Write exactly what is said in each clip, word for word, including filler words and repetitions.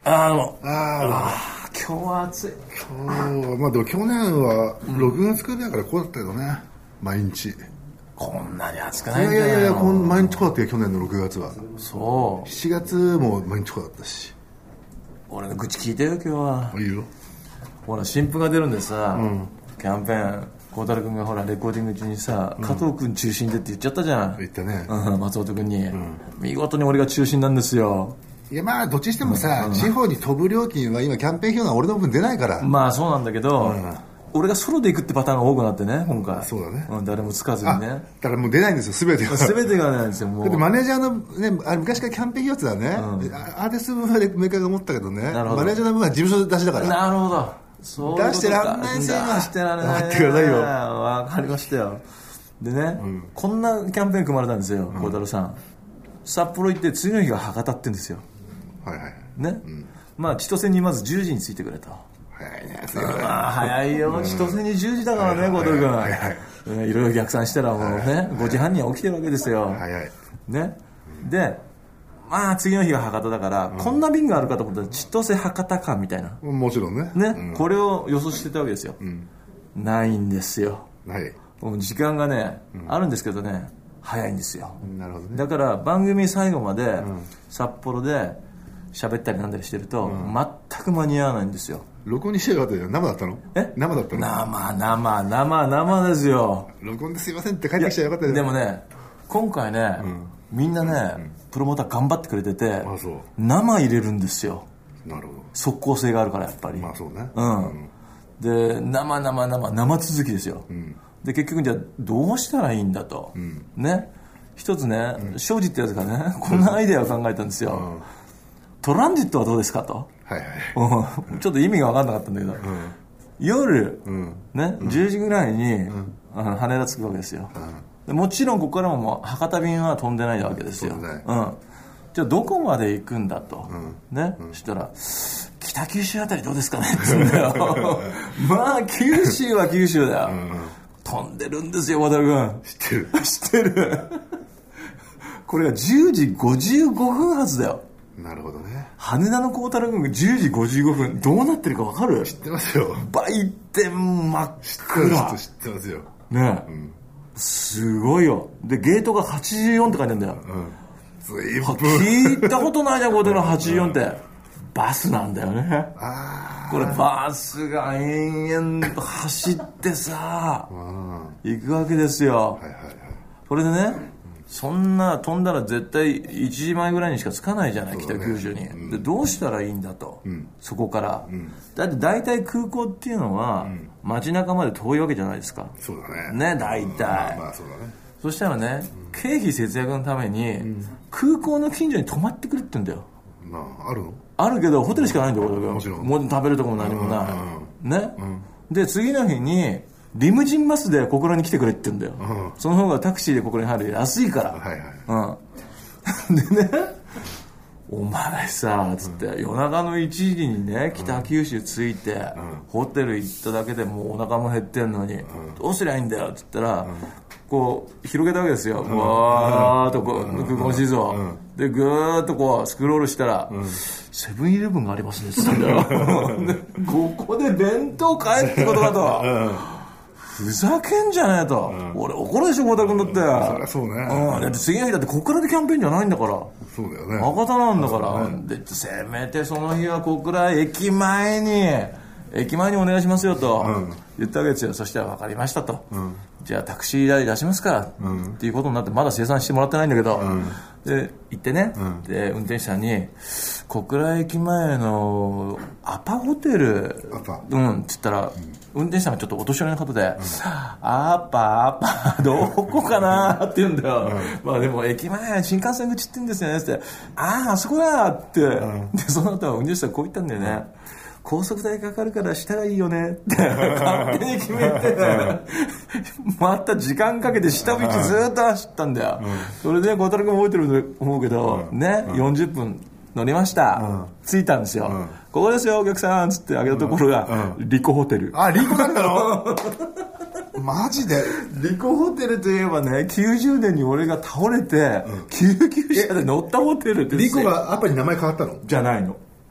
ああもうああ今日は暑い。 今日まあでも去年はろくがつくらいだからこうだったけどね、毎日。 こんなに暑くないんだよ。 いやいやいや、こん毎日こうだったよ去年のろくがつは。 そうしちがつも毎日こうだったし。 俺の愚痴聞いてよ今日は。 いいよ。 ほら新譜が出るんでさ、うん、キャンペーン孝太郎君がほらレコーディング中にさ、うん、加藤君中心でって言っちゃったじゃん。 言ったね、 うん、松本君に、うん、見事に俺が中心なんですよ。 いやまあどっちにしてもさ、うん、地方に飛ぶ料金は今キャンペーン費用が俺の分出ないから。 まあそうなんだけど、うん、俺がソロで行くってパターンが多くなってね今回。 そうだね、 うん、誰もつかずにね。 だからもう出ないんですよ全てが。 全てがないんですよもう。 だってマネージャーのね、あれ昔からキャンペーン費用ってだね、うん、アーティスト分はメーカーが持ったけどね、マネージャーの分は事務所出しだから。 なるほど、そういうことか。 出してらんないんですよ。 出してられない。 待ってくださいよ。 わかりましたよ。でね、うん、こんなキャンペーン組まれたんですよ孝太郎さん。札幌行って次の日が博多って言うんですよ。はいはいね、うん、まあ千歳にまずじゅうじに着いてくれと。 早いね。 まあ早いよ、千歳にじゅうじだからね孝太郎君。はいはい。いろいろ逆算したらもうね、はい、ごじはんには起きてるわけですよ。早いね。でまあ次の日が博多だから、うん、こんな便があるかと思ったら千歳博多間みたいな。 もちろんね。 ね、うん、これを予想してたわけですよ。うん、ないんですよ。はい。もう時間がね、うん、あるんですけどね早いんですよ。なるほどね。だから番組最後まで札幌で喋ったりなんだりしてると、うん、全く間に合わないんですよ。 録音にしてよかったよ。生だったの？ え？ 生だったの？ 生生生生ですよ。 録音ですいませんって帰ってきちゃよかったよ。 でもね今回ね、うん、みんなね、うん、プロモーター頑張ってくれてて、あ、そう、生入れるんですよ。なるほど。即効性があるからやっぱり。まあそうね。うん。うん、で生生生生続きですよ。うん、で結局じゃあどうしたらいいんだと、うん、ね一つね、うん、庄司ってやつがねこんなアイデアを考えたんですよ。うん、トランジットはどうですかと。はいはい。ちょっと意味が分かんなかったんだけど、うん、夜、うん、ね、うん、じゅうじぐらいに、うん、あの羽田着くわけですよ。うん、もちろんここからももう博多便は飛んでないわけですよ。うん、じゃあどこまで行くんだと、うん、ね、うん、そしたら北九州あたりどうですかねって言うんだよ。まあ九州は九州だよ。うん、飛んでるんですよ渡君。 知ってる知ってる。これがじゅうじごじゅうごふん発だよ。 なるほどね。 羽田の孝太郎君がじゅうじごじゅうごふんどうなってるか分かる？ 知ってますよ。 売店真っ暗。 知ってますよねえ、うん、すごいよ。でゲートがはちじゅうよんって書いてあるんだよ。うん、随分聞いたことないじゃん孝太郎はちじゅうよんって、うん、バスなんだよね。あこれバスが延々と走ってさ行くわけですよ。はいはいはい。これでね、そんな飛んだら絶対いちじまえぐらいにしか着かないじゃない、ね、北九州に、うん、でどうしたらいいんだと、うん、そこから、うん、だって大体空港っていうのは、うん、街中まで遠いわけじゃないですか。 そうだね。 ね大体、うん、まあまあそうだね。そしたらね、うん、経費節約のために、うん、空港の近所に泊まってくれって言うんだよ。 まああるの？あるけどホテルしかないんだよ、 うん、もちろん。 もう食べるとこも何もない、うん、ね、うん、で次の日にリムジンバスで小倉に来てくれって言うんだよ、うん、その方がタクシーで小倉に入るより安いから、はいはい、うん、でねお前さつって、うん、夜中のいちじにね北九州着いて、うん、ホテル行っただけでもうお腹も減ってんのに、うん、どうすりゃいいんだよっつったら、うん、こう広げたわけですよ、うん、わーっとこう、うん、空港の地図を、うん、でぐーっとこうスクロールしたら、うん、セブンイレブンがありますねって言ったんだよ。ここで弁当買えってことかと、うんふざけんじゃねえと、うん、俺怒るでしょ孝太君だって。そりゃそうね、うん、だって次の日だって小倉でキャンペーンじゃないんだから。そうだよね。博多なんだから、ね、でせめてその日は小倉駅前に駅前にお願いしますよと、うん、言ったわけですよ。そしたら分かりましたと、うん、じゃあタクシー代出しますから、うん、っていうことになってまだ生産してもらってないんだけど、うん、で行ってね、うん、で運転手さんに小倉駅前のアパホテルアパうんって言ったら、うん、運転手さんがちょっとお年寄りの方で、うん、アパアパどこかなって言うんだよ、うん、まあでも駅前新幹線口って言うんですよねって、あああそこだって、うん、でその後は運転手さんこう言ったんだよね、うん、高速代かかるからしたらいいよねって勝手に決めてまた時間かけて下道ずっと走ったんだよ、うん、それで小太郎君覚えてると思うけど、うん、ね、うん、よんじゅっぷん乗りました、うん、着いたんですよ、うん、ここですよお客さんっつってあげたところが、うん、リコホテル。 あ、リコだったの？マジでリコホテルといえばね、きゅうじゅうねんに俺が倒れて、うん、救急車で乗ったホテルですよ。 リコがアパに名前変わったの？ じゃないの。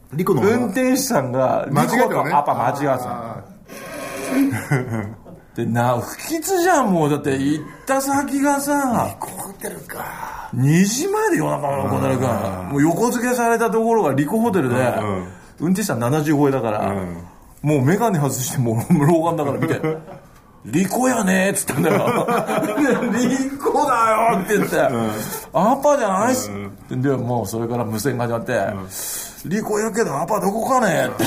リコの運転手さんが間違えたのねリコとアパ間違えたでな、不吉じゃん。もうだって行った先がさ、 リコホテルかにじまえで夜中の小樽君もう横付けされたところがリコホテルで、うん、運転手さんななじゅう超えだから、うん、もうメガネ外してもう老眼だから見てリコやねーっつったんだよリコだよって言って、うん、アパじゃないっす、うん、でもうそれから無線が始まって、うん、リコやけどアパどこかねって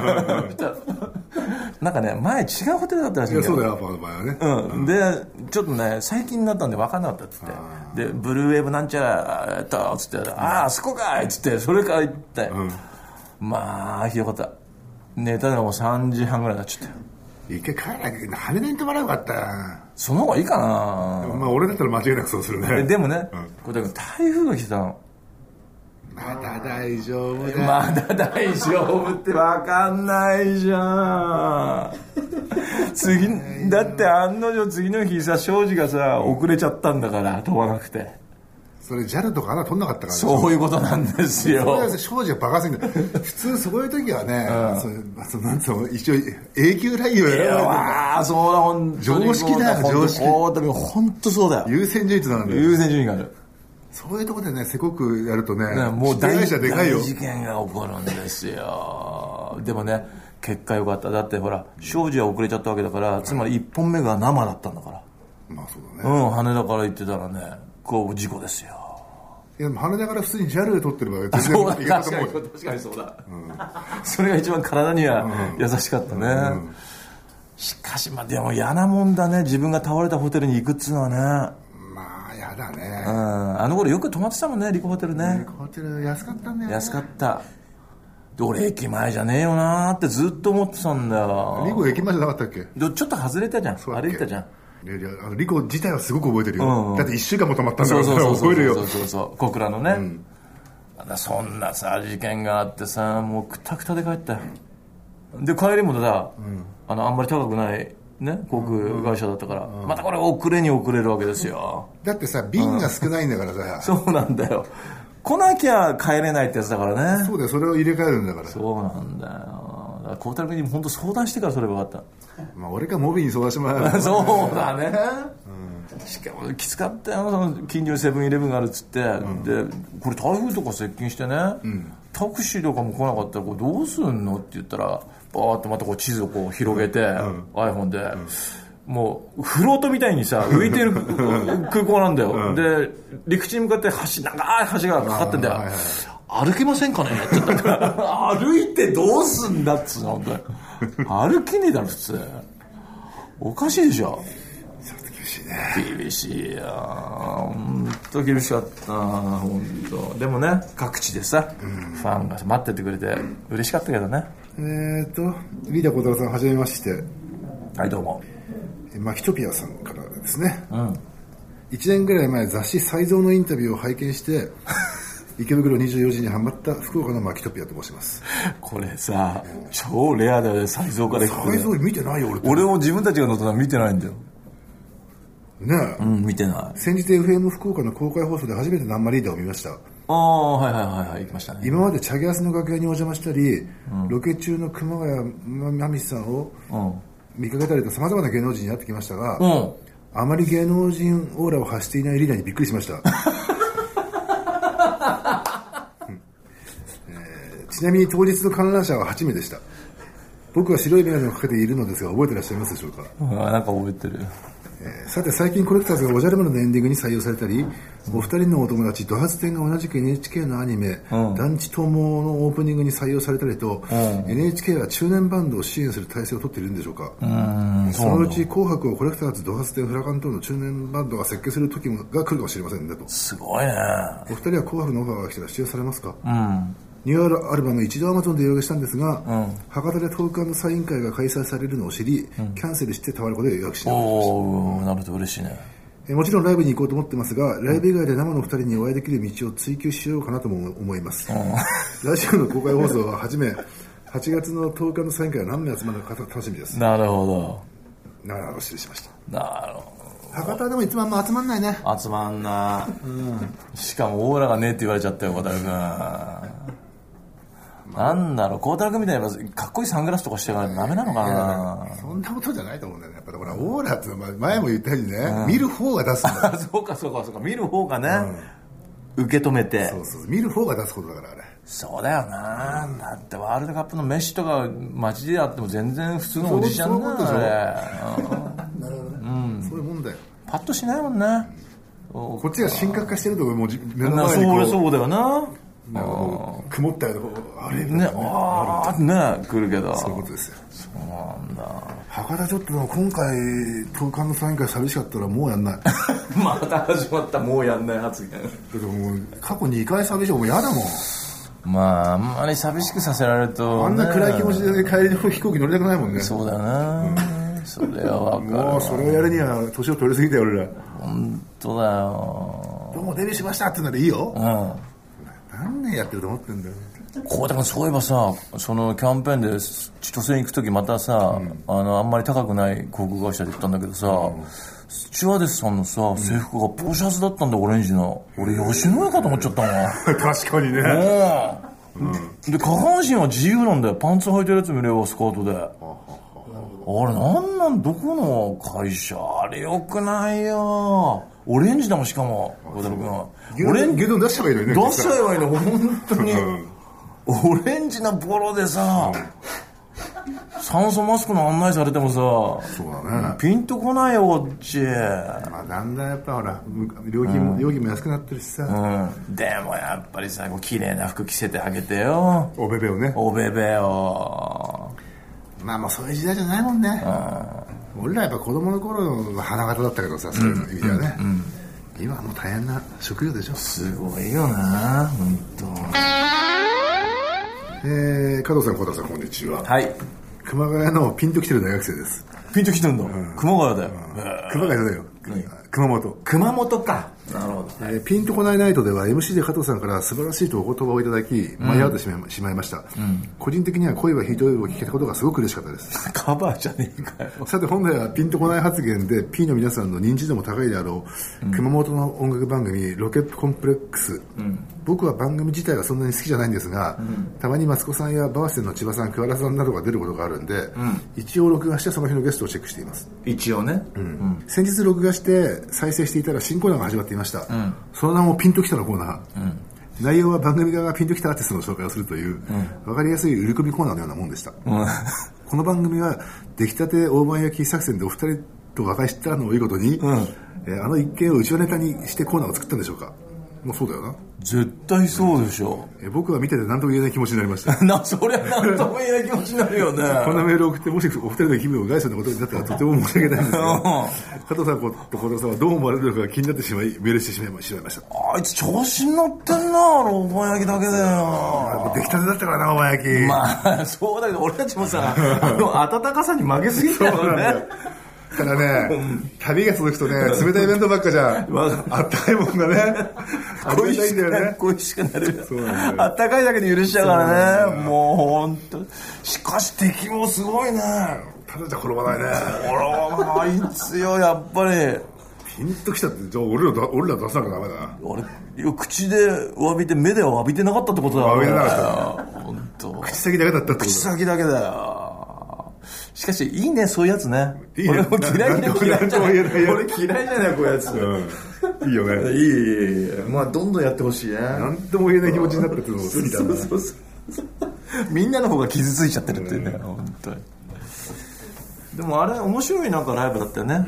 なんかね前違うホテルだったらしいんだよ。 いやそうだよアパの場合はね、 うん、でちょっとね最近になったんで分かんなかったっつってでブルーウェーブなんちゃらやったっつって、うん、ああそこかいっつってそれから行って、うん、まあひどかった。寝たのがもうさんじはんぐらいになっちゃったよ。 一回帰らなきゃ羽田に泊まらなかったよ。 その方がいいかな。 まあ俺だったら間違いなくそうするね。 でもね、うん、これ台風が来てたの。 まだ大丈夫だ。 まだ大丈夫って分かんないじゃん次だって案の定次の日さ庄司がさ遅れちゃったんだから飛ばなくて。 それ ジャル とかあなた取んなかったから。 そういうことなんですよ。 それは庄司がバカすぎる普通そういう時はね、うん、そそなんつうの一応永久ラインを選ばないとああそうだ本当に常識だよ常識。 本当そうだよ。 優先順位なんだよ。 優先順位がある。 そういうところでねせこくやると ね, ねもう大事でかいよ。 大事件が起こるんですよでもね結果良かった。だってほら庄司は遅れちゃったわけだから、つまりいっぽんめが生だったんだから。 まあそうだね。 うん羽田から行ってたらねこう事故ですよ。 いやでも羽田から普通に ジャル で撮ってれば全然そうだ確かに確かにそうだ、うん、それが一番体には優しかったね、うんうん、しかしまあでも嫌なもんだね自分が倒れたホテルに行くっつうのはね。 まあ嫌だね、 うん、あの頃よく泊まってたもんねリコホテルね。 リコホテル安かったんだよね。 安かったで俺駅前じゃねえよなってずっと思ってたんだよ。 リコ駅前じゃなかったっけ。 ちょっと外れたじゃん歩いたじゃん。 いやいやあのリコ自体はすごく覚えてるよ、うんうん、だっていっしゅうかんも泊まったんだから覚えるよ。 そうそうそう小倉のね、うん、だそんなさ事件があってさもうくたくたで帰ったよ。で帰りもだ、うん、あのあんまり高くないね航空会社だったから、うんうん、またこれ遅れに遅れるわけですよ。 だってさ便が少ないんだからさ、 うん、そうなんだよ来なきゃ帰れないってやつだからね。 そうだよそれを入れ替えるんだから。 そうなんだよ。孝太郎君に本当相談してからそれが分かった。 まあ俺かモビーに相談してもらえばそうだね、うん、しかもきつかったよその近所にセブンイレブンがあるっつって、うん、でこれ台風とか接近してね、うん、タクシーとかも来なかったらこれどうすんのって言ったらバーッとまたこう地図をこう広げて、うん、iPhone で、うんもうフロートみたいにさ浮いてる空港なんだよ、うん、で陸地に向かって橋長い橋がかかってんだよ、はいはい、歩けませんかねって言ったら歩いてどうすんだっつうの歩けねえだろ普通おかしいでしょ。 ちょっと厳しいね。 厳しいよ本当厳しかった本当。でもね各地でさ、うん、ファンが待っててくれて嬉しかったけどね。 えーっとリーダー小太郎さんはじめまして。 はいどうも。 マキトピアさんからですね、うん、いちねんぐらい前雑誌サイゾーのインタビューを拝見して池袋にじゅうよじにハマった福岡のマキトピアと申します。 これさ、うん、超レアだよねサイゾーからサイゾー見てないよ俺。 俺も自分たちが乗ったの見てないんだよねえ、 うん、見てない。 先日 エフエム 福岡の公開放送で初めてナンバリーダーを見ました。 ああはいはいはいはい行きましたね。 今までチャゲアスの楽屋にお邪魔したり、うん、ロケ中の熊谷真美さんを、うん見かけたりと様々な芸能人に会ってきましたが、うん、あまり芸能人オーラを発していないリーダーにびっくりしました、えー、ちなみに当日の観覧車ははちめいでした。僕は白い眼鏡をかけているのですが覚えてらっしゃいますでしょうか。 あなんか覚えてる、 えー、さて最近コレクターズがおじゃれ者のエンディングに採用されたり、うん、お二人のお友達ドハツ店が同じく エヌエイチケー のアニメ、うん、団地友のオープニングに採用されたりと、うん、エヌエイチケー は中年バンドを支援する体制を取っているんでしょうか。うんそのうち紅白をコレクターズドハツ店フラカン等の中年バンドが設計する時が来るかもしれませんねと。 すごいね。 お二人は紅白のオファーが来たら出演されますか。うんニューアルバム一度アマゾンで予約したんですが、うん、博多でトーク&サイン会が開催されるのを知り、うん、キャンセルしてタワレコで予約しておおなるほど嬉しいね。 えもちろんライブに行こうと思ってますが、ライブ以外で生のふたりにお会いできる道を追求しようかなとも思います、うん、ラジオの公開放送ははじめはちがつのトーク&サイン会は何名集まるのか楽しみです。 なるほどなるほど失礼しました。 なるほど。 博多でもいつもあんま集まんないね。 集まんな、うん、しかもオーラがねえって言われちゃったよ小田君。 なんだろう、孝太郎君みたいにかっこいいサングラスとかしてからダメなのかな。 そんなことじゃないと思うんだよね。やっぱほらオーラって前も言ったようにね、うん、見る方が出すんだよ。 そうかそうかそうか、見る方がね、うん、受け止めて、 そうそう、見る方が出すことだからあれ。 そうだよな、うん、だってワールドカップのメッシとか街でやっても全然普通のおじちゃんだよあれ。 なるほどね、うん、そういうもんだよ。 パッとしないもんね。 こっちが神格化してるともう目の前にこう、そうだよな。 なんかもう曇ったよあれね、ああね来るけど。 そういうことですよ。 そうなんだ。 博多ちょっと今回東館のサイン会寂しかったらもうやんない。 また始まったもうやんない発言。だってもう過去にかい寂しい、もう嫌だもん。 まああんまり寂しくさせられると、ね、 あんな暗い気持ちで帰りの飛行機乗りたくないもんね。 そうだよな、うん、それは分かる。 もうそれをやるには年を取りすぎたよ俺ら。 本当だよ。 どうもデビューしましたってならいいよ、うん、何年やってると思ってんだよ。 こうだからそういえばさ、そのキャンペーンで千歳に行く時またさ、うん、あのあんまり高くない航空会社で行ったんだけどさ、うん、スチュワーデスさんのさ、うん、制服がポシャツだったんだ、オレンジの。俺吉野家かと思っちゃったわ。 確かにね、 うん、で下半身は自由なんだよ。パンツ履いてるやつ見ればスカートで。あれなんなん、どこの会社あれよくないよ。オレンジだもん、しかも小田君はオレンジ牛丼出しちゃえばいいのにね。 出しちゃえばいいの本当に。オレンジなボロでさ、酸素マスクの案内されてもさ、 そうだね、 ピンとこないよこっち。 まあ、だんだんやっぱほら料金も、うん、料金も安くなってるしさ、 うん、でもやっぱりさ、綺麗な服着せてあげてよ、 おべべをね。 おべべを。 まあもうそういう時代じゃないもんね、うん、俺らやっぱ子供の頃の花形だったけどさ、そういう意味ではね、うんうん、今はもう大変な職業でしょ。 すごいよな本当。 えー、加藤さん、小田さん、こんにちは。 はい。 熊谷のピンと来てる大学生です。 ピンと来てるんだ、うん、熊谷だよ、 うん、熊谷だよ、熊本。 熊本か。なるほど、 えー、ピンとこないナイトでは エムシー で加藤さんから素晴らしいとお言葉をいただき、うん、舞い合ってしまい、しまいました、うん、個人的には恋はひどいを聞けたことがすごく嬉しかったです。 カバーじゃねえかよ。 さて本来はピンとこない発言で P の皆さんの認知度も高いであろう、うん、熊本の音楽番組ロケットコンプレックス、うん、僕は番組自体はそんなに好きじゃないんですが、うん、たまにマツコさんやバースデーの千葉さん、桑原さんなどが出ることがあるんで、うん、一応録画してその日のゲストをチェックしています。 一応ね、 うんうん、先日録画して再生していたら新コーナーが始まっていました、うん、その名もピンときたのコーナー、うん、内容は番組側がピンときたアーティストの紹介をするという、うん、分かりやすい売り込みコーナーのようなもんでした、うん、この番組は出来たて大判焼き作戦でお二人と和解したのをいいことに、うん、えー、あの一件をうちわネタにしてコーナーを作ったんでしょうか。もうそうだよな。 絶対そうでしょ、 うん、え僕は見てて何とも言えない気持ちになりました。 な、そりゃ何とも言えない気持ちになるよね。 こんなメールを送ってもしお二人の気分を害するようなことになったらとても申し訳ないんですが加藤さんと小田さんはどう思われるのか気になってしまいメールしてしまいました。 あいつ調子に乗ってんな、あのおば焼きだけだよ。 出来たてだったからな、おば焼き。 まあそうだけど俺たちもさあの温かさに負けすぎたよね。 だからね、旅が続くとね、冷たい弁当ばっかじゃん。あったかいもんがね、 恋しくなる。恋しくなる。あったかいだけで許しちゃうからね。もうほんと。しかし敵もすごいね。 ただじゃ転ばないね。 ほら、あいつよ、やっぱり。 ピンときたって、じゃあ俺ら、俺ら出さなきゃダメだな。 俺、口で詫びて、目では詫びてなかったってことだよ。 詫びてなかった。 ほんと。 口先だけだったってことだ。 口先だけだよ。しかしいいね、そういうやつね。いいね、俺も嫌いで嫌いじゃない。俺嫌いじゃない、こういうやつ、 うん、いいよね。 いいいい、まあどんどんやってほしいね。 なんとも言えない気持ちになったっていうのを好きだな。そうそうそうみんなの方が傷ついちゃってるっていうね、うん、本当に。でもあれ面白いなんかライブだったよね、うんうん、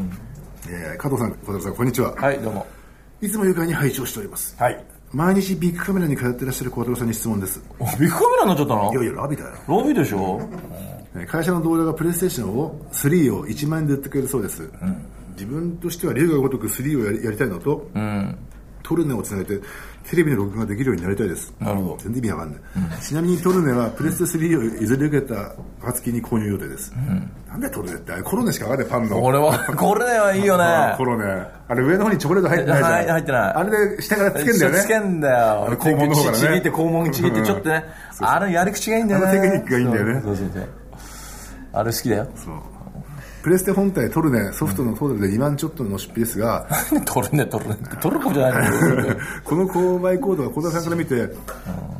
えー、加藤さん、小田さん、こんにちは。 はい、どうも。 いつも愉快に拝聴しております。 はい。 毎日ビッグカメラに通ってらっしゃる小田さんに質問です。 ビッグカメラになっちゃったの？ いやいや、ラビだよ。 ラビでしょ。 会社の同僚がプレイステーションをスリーをいちまんえんで売ってくれるそうです、うん、自分としては龍が如くスリーをやり、やりたいのと、うん、トルネをつなげてテレビの録画ができるようになりたいです。 なるほど。 全然意味わかんない、うん、ちなみにトルネはプレステスリーを譲り受けた暁に購入予定です、うん、なんでトルネってあれコロネしか上がってパンの。 俺はコロネはいいよね。 コロネあれ上の方にチョコレート入ってないじゃん。 はい、入ってない。 あれで下からつけんだよね。 つけんだよ。あれ肛門の方からね、ちぎって肛門ちぎってちょっとね、うん、あれやり口がいいんだよね。 あのテクニックがいいんだよね。 そうそうそうそう、あれ好きだよ。そう。 プレステ本体トルネソフトのトータルでにまんちょっとの出費ですが、 トルネトルネトルコじゃないの。 この購買コードは小田さんから見て、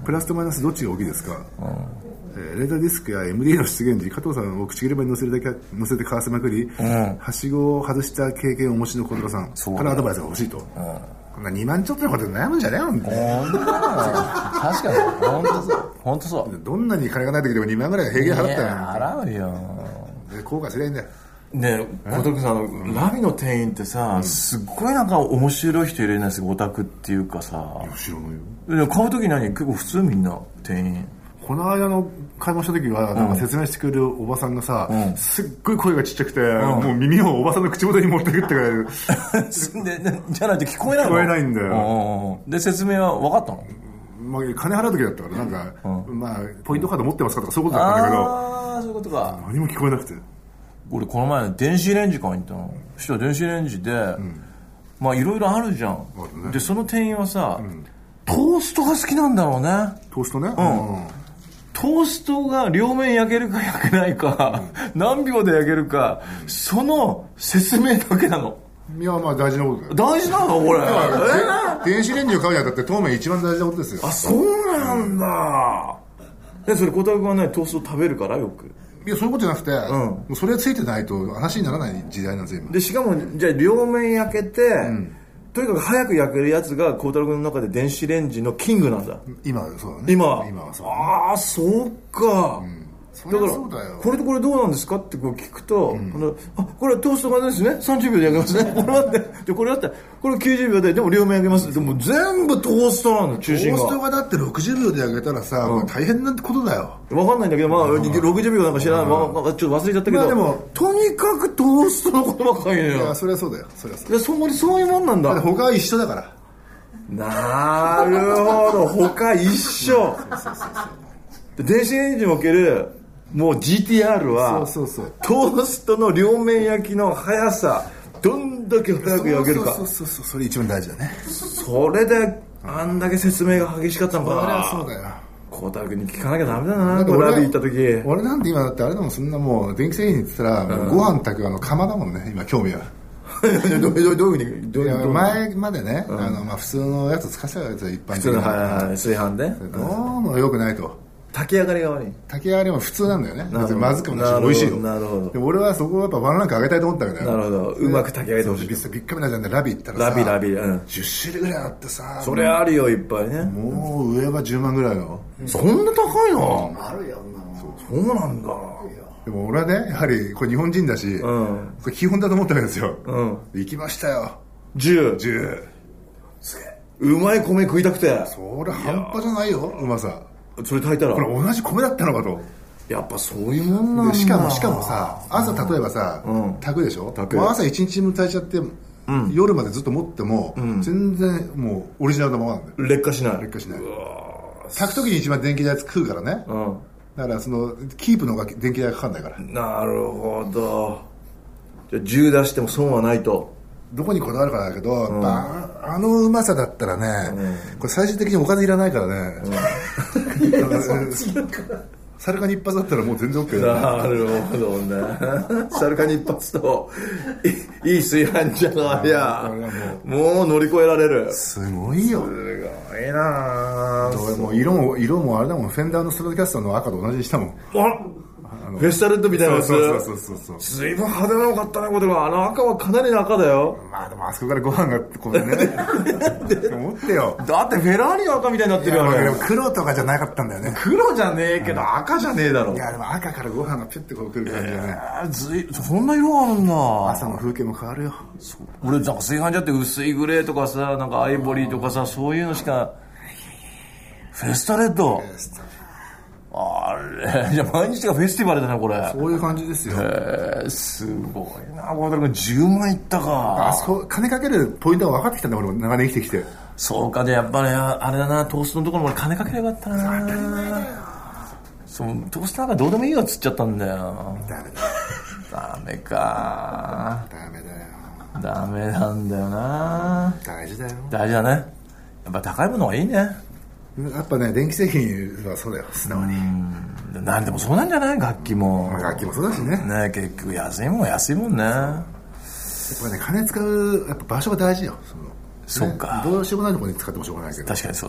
プラスとマイナスどっちが大きいですか、うんえー、レーダーディスクや エムディー の出現時加藤さんを口切れ場に乗せるだけ乗せて買わせまくり、うん、はしごを外した経験をお持ちの小室さんからアドバイスが欲しいと、うん、こんなにまんちょっとのことで悩むんじゃねえよみたいな。 確かに本当そう本当そう。 どんなに金がない時でもにまんぐらい平気で払ったよ。 払うよ。 で後悔すりゃいいんだよ。 ねえ小峠さん、うん、ラビの店員ってさ、うん、すっごいなんか面白い人いるんですよ。オタクっていうかさ。 知らないよ。 買う時何結構普通みんな店員。 この間の買い物した時はなんか説明してくれるおばさんがさ、うん、すっごい声がちっちゃくて、うん、もう耳をおばさんの口元に持ってくってくれるででじゃないと聞こえないの。 聞こえないんだよ。 で説明は分かったの？ まあ、金払う時だったからなんか、うん、まあポイントカード持ってますかとかそういうことだったんだけど、 ああそういうことか。 何も聞こえなくて、 俺この前電子レンジ買いに行ったの。そしたら電子レンジで、うん、まあいろいろあるじゃん、ね、でその店員はさ、うん、トーストが好きなんだろうね。 トーストね、 うん、うんトーストが両面焼けるか焼けないか、うん、何秒で焼けるか、うん、その説明だけなの。 いやまあ大事なことだよ。 大事なのこれ電子レンジを買うにあたって当面一番大事なことですよ。 あそうなんだ。でそれ小田君はねトースト食べるからよく。 いやそういうことじゃなくて、うん、もうそれがついてないと話にならない時代なんですよ今。 でしかもじゃあ両面焼けて、うんとにかく早く焼けるやつが孝太郎君の中で電子レンジのキングなんだ。 今はそうだね。 今今はそう、 ね、ああそうか、うん、 そだからそうだよ。 これとこれどうなんですかってこう聞くと、うん、このあこれはトーストがですねさんじゅうびょうで焼けますねこれはってでこれだったらこれきゅうじゅうびょうででも両面焼けます。でも全部トーストなんだ中心が。 トーストがだってろくじゅうびょうで焼けたらさ、うん、大変なことだよ。 分かんないんだけどまあ、うん、ろくじゅうびょうなんか知らない、うんまあ、ちょっと忘れちゃったけど、まあ、でもとにかくトーストのことばっかりよ。 いやそれはそうだよ。それはそうだよ。 そそういうもんなんだ。 だ他は一緒だから。 なるほど他一緒。そうそうそうそう。電子レンジにおけるもう ジーティーアール はそうそうそうトーストの両面焼きの速さどんだけ早く焼けるか。 そうそうそうそうそれ一番大事だね。 それであんだけ説明が激しかったのかな。 それはそうだよ。 孝太郎君に聞かなきゃダメだな。これラビ行った時俺なんて今だってあれでもそんなもう電気製品に言ってたら、うん、ご飯炊くあの釜だもんね今興味は。 どういうふうにどういう前までね、うん、あのまあ普通のやつ使ってたやつは一般的な普通の、はいはい、炊飯でどうも良くないと。 炊き上がりが悪い。 炊き上がりも普通なんだよね。別にまずくもないし美味しいよ。 なるほど。 でも俺はそこをやっぱワンランク上げたいと思ったわけだよ。 なるほど。うまく炊き上げてほしい。 ビッカメラじゃんでラビ行ったらさラビラビ、うん、 じゅっしゅるいぐらいあってさそれあるよいっぱいね。 もう上はじゅうまんぐらいよ。 そんな高いの？ あるよ。 そうなんだ。 でも俺はねやはりこれ日本人だし、うん、これ基本だと思ったわけですよ、うん、行きましたよ。 じゅう。 じゅう。 すげえ。うまい米食いたくて。 それ半端じゃないようまさ。 それ炊いたらこれ同じ米だったのかと。 やっぱそういうもんなんだ。 でしかもしかもさ朝例えばさ、うん、炊くでしょ。炊く。朝一日分炊いちゃって、うん、夜までずっと持っても、うん、全然もうオリジナルのままなんだよ。 劣化しない。 劣化しない。炊く時に一番電気代食うからね、うん、だからそのキープの方が電気代かかんないから。 なるほど。じゃあじゅう出しても損はないと。 どこにこだわるかだけど、うん、あ, あのうまさだったらね、うん、これ最終的にお金いらないからね、うん、サルカニ一発だったらもう全然 OK だ、ね、 なるほどね。サルカニ一発といい炊飯ジャーがいやもう乗り越えられる。 すごいよ。 すごいな。 もう色も色もあれだもん。フェンダーのストラトキャスターの赤と同じにしたもん。 フェスタレッドみたいなやつ。 そうそうそうそうそう。 随分派手なの買ったねことが。あの赤はかなりの赤だよ。 まあでもあそこからご飯がこうね思ってよ。 だってフェラーリの赤みたいになってるよね。 黒とかじゃなかったんだよね。 黒じゃねえけど、うん、赤じゃねえだろ。 いやでも赤からご飯がピュッてこうくる感じだね、 えー、ずいそんな色あるんだ。 朝の風景も変わるよ。 俺なんか炊飯ジャーって薄いグレーとかさなんかアイボリーとかさそういうのしか。フェスタレッドあれじゃあ毎日がフェスティバルだなこれ。 そういう感じですよ。 へえすごいな。これじゅうまんいったか。 あそこ金かけるポイントが分かってきたんだ俺も長年生きてきて。 そうか。でやっぱりあれだなトーストのところも俺金かければよかったな。そうトーストなんかどうでもいいよっつっちゃったんだよ。ダメだダメかダメだよ。 ダメなんだよな。 大事だよ。 大事だね。やっぱ高いものがいいね。 やっぱね電気製品はそうだよ素直に。 うん何でもそうなんじゃない。楽器も楽器もそうだしね。 ね結局安いもんは安いもんね。やっぱね金使うやっぱ場所が大事よ。そのそうか、 ね、どうしようもないところに使ってもしょうがないけど。 確かにそうだ。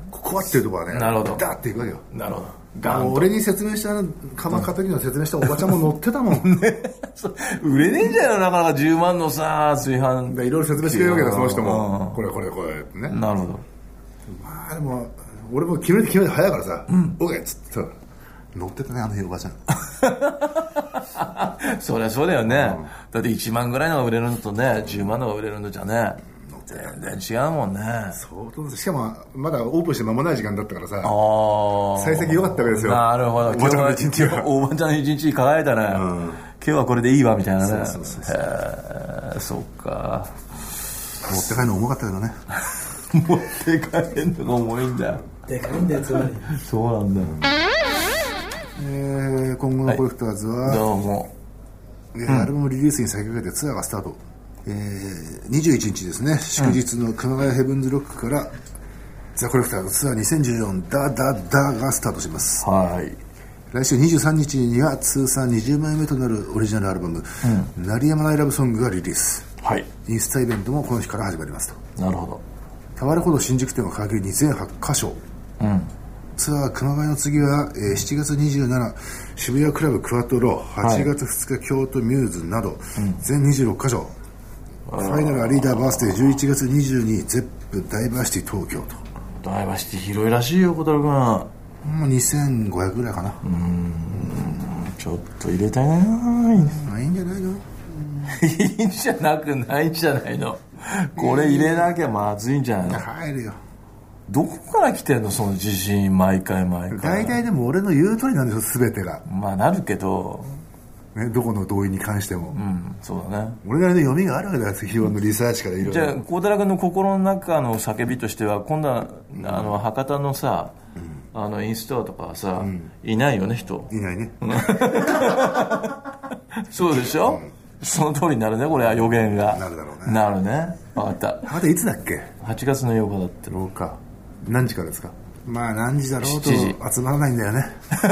ここはっていうところはね、 なるほどダーっていくわけよ。 なるほど。 あの俺に説明した釜買った時の説明したおばちゃんも乗ってたもん。ね、 売れねえんじゃないの、なかなかじゅうまんのさ炊飯。 いろいろ説明してくれるわけだ、その人も。これこれこれってね。 なるほど。 まあでも俺も決めて決めて早いからさ、うん、オーケーっつって乗ってたね、あの日おばちゃん。 そりゃそうだよね、うん、だっていちまんぐらいのが売れるのとねじゅうまんのが売れるのじゃね全然違うもんね。 そうしかもまだオープンして間もない時間だったからさ、あ幸先良かったわけですよ。 なるほど。おばちゃんの一日がおばちゃんの一日輝いたね、うん、今日はこれでいいわみたいなね。そうそうそうそう。へえ、そっか。 持って帰るの重かったけどね。 持って帰るのが重いんだよ。 でかいんだよ、つまり。 そうなんだよ。 えー、今後のコレクターズは、はい、どうも、えーうん、アルバムリリースに先駆けてツアーがスタート、えー、にじゅういちにちですね、祝日の熊谷ヘブンズロックから、うん、ザ・コレクターズツアーにせんじゅうよんダダダがスタートします。はい。来週にじゅうさんにちには通算にじゅうまいめとなるオリジナルアルバム、うん、鳴りやまないラブソングがリリース、はい、インスタイベントもこの日から始まりますと。なるほど。タワレコの新宿店を皮切りに全はちかしょ、うん、ツアー熊谷の次は、えー、しちがつにじゅうしちにち渋谷クラブクワトロ、はちがつふつか、はい、京都ミューズなど、うん、全にじゅうろっかしょ、ファイナルアリーダーバースデーじゅういちがつにじゅうににゼップダイバーシティ東京と。 ダイバーシティ広いらしいよ小樽君。 もうにせんごひゃくぐらいかな。うーん、 ちょっと入れたいな。 まあいいんじゃないの。 いいんじゃなくないんじゃないの。これ入れなきゃまずいんじゃないの。 入るよ。 どこから来てんのその自信。毎回毎回大体でも俺の言う通りなんですよ全てが。 まあなるけど、 ね、どこの同意に関しても、 うん、そうだね。 俺なりの読みがあるわけだよ、日頃のリサーチからいろいろ。 じゃあ孝太郎君の心の中の叫びとしては今度は、うん、あの博多のさ、うん、あのインストアとかはさ、うん、いないよね人。 いないね。 そうでしょ、うん、その通りになるねこれは予言が。 なるだろうね。 なるね。分かった。 博多いつだっけ。 はちがつのようかだって。 ろうか。何時からですか。まあ何時だろうと集まらないんだよね。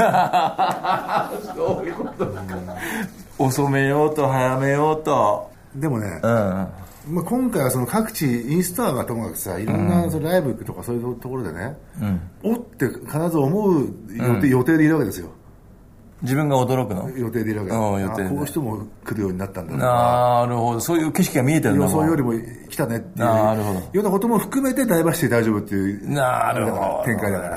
そういうことか。遅めようと早めようと。 でもね、うん、まあ、今回はその各地インスタがともかくさいろんなそのライブとかそういうところでね、うん、おって必ず思う予定、うん、予定でいるわけですよ。 自分が驚くの予定でいるわけだ。 予定で。 こういう人も来るようになったんだとか。 なるほど。そういう景色が見えてるんだ。 予想よりも来たねっていうなるほど。 ようなことも含めてダイバーシティ大丈夫っていうなるほど展開だから。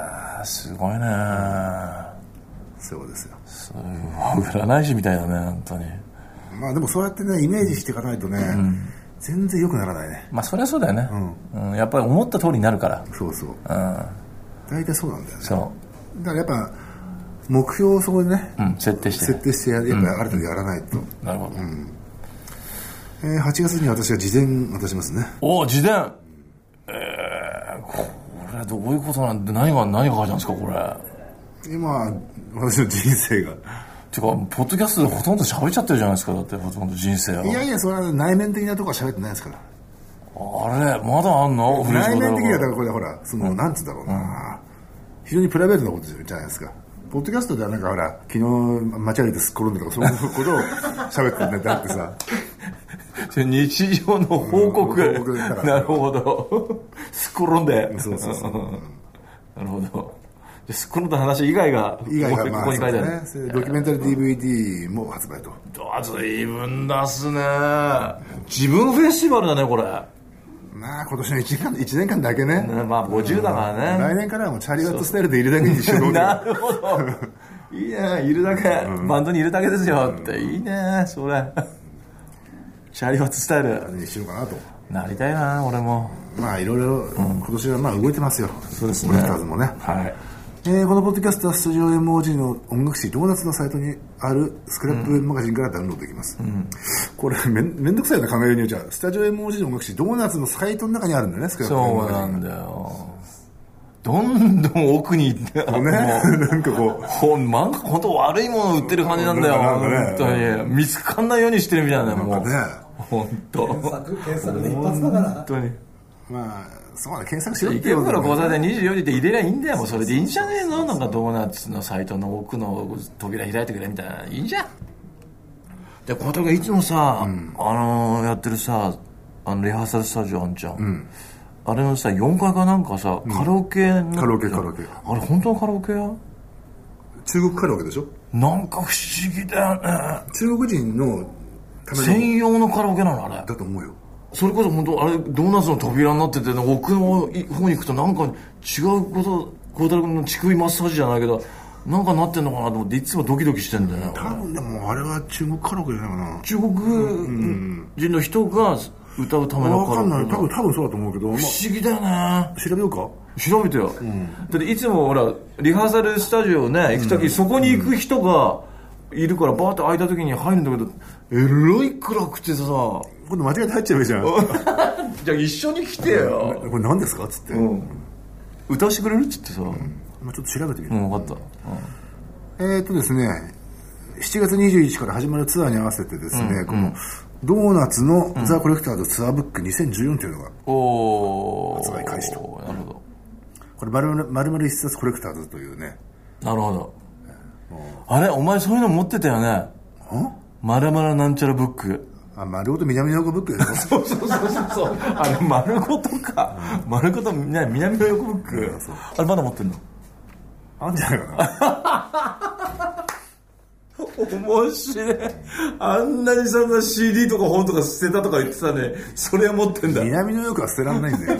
すごいね。 そうですよ。 そう占い師みたいだね本当に。 まあでもそうやってねイメージしていかないとね、うん、全然良くならないね。 まあそりゃそうだよね、うんうん、やっぱり思った通りになるから。 そうそう、うん、大体そうなんだよね。 そうだからやっぱ目標をそこでね、 うん、設定して設定してやっぱりある程度やらないと、うんうん、なるほど、うんえー、はちがつに私は事前渡しますね。 おお事前、えー、これどういうことなんで何が何が書いてあるんですかこれ。 今私の人生がてかポッドキャストでほとんど喋っちゃってるじゃないですか。だってほとんど人生は。 いやいやそれは内面的なところは喋ってないですから。 あれまだあんの。 内面的にはだからこれほらその、うん、なんつうんだろうな、うん、非常にプライベートなことじゃないですか。ポッドキャストではなんかほら昨日街歩いてすっ転んだとかそういうことを喋ってるね。だってさ日常の報告、うん、報告なるほどすっ転んでそうそうそうなるほど。すっ転んだ話以外が以外がここに書いてある、 ね、ドキュメンタリー ディーブイディー も発売と。 随分出すね。自分フェスティバルだねこれ。 まあ今年のいちねんかん、いちねんかんだけね。 まあごじゅうだからね。 来年からはもうチャリワットスタイルでいるだけにしよう。 なるほど。いいね、いるだけ、うん、バンドにいるだけですよって、いいね、それ。チャリワットスタイルにしようかなと。 なりたいな、俺も。 まあいろいろ今年はまあ動いてますよ。 そうですね。 コレクターズもね。はい。えー、このポッドキャストはスタジオ エムオージー の音楽誌ドーナツのサイトにあるスクラップウェブマガジンからダウンロードできます、うん、これ め, めんどくさいな考えるにはじゃあスタジオ エムオージー の音楽誌ドーナツのサイトの中にあるんだよね。スクラップウェブマガジン。そうなんだよ。どんどん奥に行って、ね、なんかこう本なんか本当悪いものを売ってる感じなんだよ。なんかね、本当に見つかんないようにしてるみたいな。もうね本当検索検索で一発だから本当に。 まあそうだ、検索しろって池袋交差点にじゅうよじで入れりゃいいんだよ。もうそれでいいんじゃねえの。なんかドーナツのサイトの奥の扉開いてくれみたいな。いいんじゃん。で小田がいつもさ、うん、あのー、やってるさあのリハーサルスタジオあんじゃん、うん、 あれのさよんかいかなんかさ、うん、カラオケのカラオケカラオケあれ本当のカラオケや中国カラオケでしょ。 なんか不思議だよね。 中国人のための専用のカラオケなのあれだと思うよ。 それこそ本当あれドーナツの扉になってて、奥の方に行くとなんか違うこと孝太郎君の乳首マッサージじゃないけどなんかなってんのかなと思っていつもドキドキしてんだよ。 多分でもあれは中国カラオケじゃないかな。 中国人の人が歌うためのカラオケ。 分かんない。多分多分そうだと思うけど、 不思議だよね。 調べようか。 調べてよ、うん、だっていつもほらリハーサルスタジオね行くとき、うん、そこに行く人がいるからバーって開いた時に入るんだけどえらい暗くてさ今度間違えて入っちゃうじゃんじゃあ一緒に来てよ、 これ何ですかっつって、うん、 歌わしてくれるっつってさ、うんまあ、ちょっと調べてみる。 うん分かった、 うん、えーっとですねしちがつにじゅういちにちから始まるツアーに合わせてですね、うん、このドーナツのザ・コレクターズツアーブックにせんじゅうよんというのが発売開始と。 なるほど。 これ丸々一冊コレクターズというね。 なるほど。あれお前そういうの持ってたよね。丸々なんちゃらブック。 あ、丸ごと南の横ブックでしょ。 そうそうそうそうあれ丸ごとか、うん、丸ごとね南の横ブック、うん、あれまだ持ってんのあんじゃないかな面白い。あんなにそんな シーディー とか本とか捨てたとか言ってたね。それは持ってんだ。 南の横は捨てらんないんだよ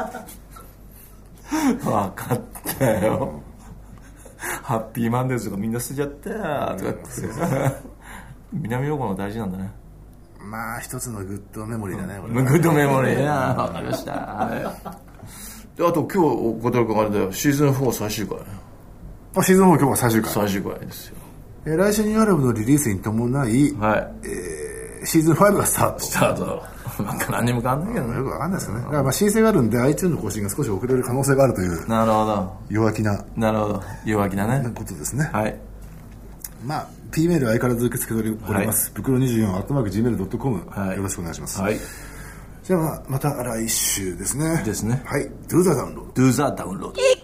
分かったよ、うん、ハッピーマンデーズとかみんな捨てちゃったよとかって南の横の大事なんだね。 まあ一つのグッドメモリーだね、 うん、グッドメモリーな。分かりました、はい、であと今日お答えがあれだよシーズンフォー最終回。 あシーズンフォー今日は最終回最終回ですよ。 えー、来週ニューアルバムのリリースに伴い、はいえー、シーズンファイブがスタートスタートなんか何にも変わんないけどね。 よくわかんないですよね。だからまあ申請があるんで iTunes の更新が少し遅れる可能性があるという。 なるほど。 弱気な。 なるほど。弱気なね。 なことですね。 はい。 まあ P メールは相変わらず受け付けております。ブクロにじゅうよんアットマークジーメールドットコム よろしくお願いします。はい。じゃあまた来週ですね。 ですね。 はい。Do the download. Do the download.